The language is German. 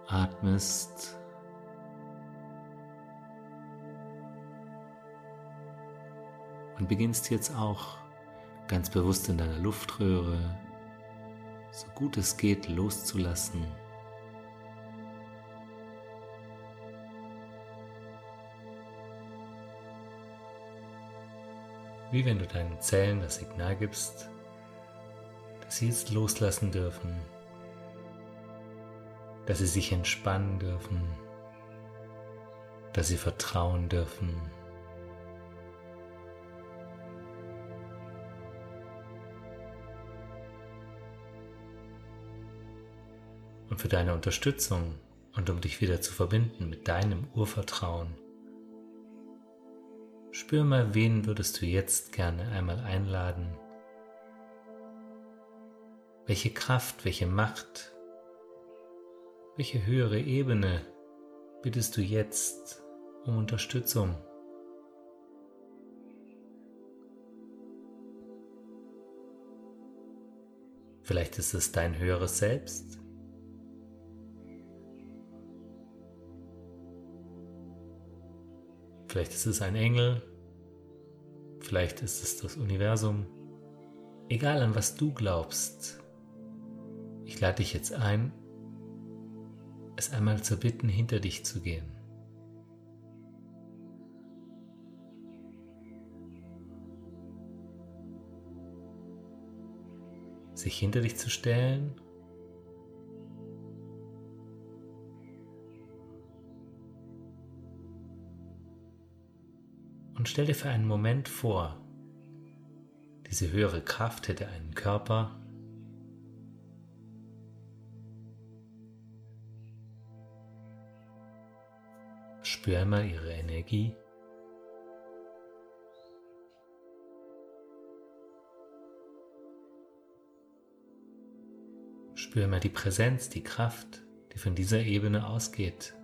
atmest und beginnst jetzt auch ganz bewusst in deiner Luftröhre, so gut es geht, loszulassen. Wie wenn du deinen Zellen das Signal gibst, dass sie jetzt loslassen dürfen, dass sie sich entspannen dürfen, dass sie vertrauen dürfen. Und für deine Unterstützung und um dich wieder zu verbinden mit deinem Urvertrauen, spür mal, wen würdest du jetzt gerne einmal einladen? Welche Kraft, welche Macht, welche höhere Ebene bittest du jetzt um Unterstützung? Vielleicht ist es dein höheres Selbst. Vielleicht ist es ein Engel. Vielleicht ist es das Universum. Egal an was du glaubst, ich lade dich jetzt ein, es einmal zu bitten, hinter dich zu gehen. Sich hinter dich zu stellen und stell dir für einen Moment vor, diese höhere Kraft hätte einen Körper, spür einmal ihre Energie. Spür einmal die Präsenz, die Kraft, die von dieser Ebene ausgeht.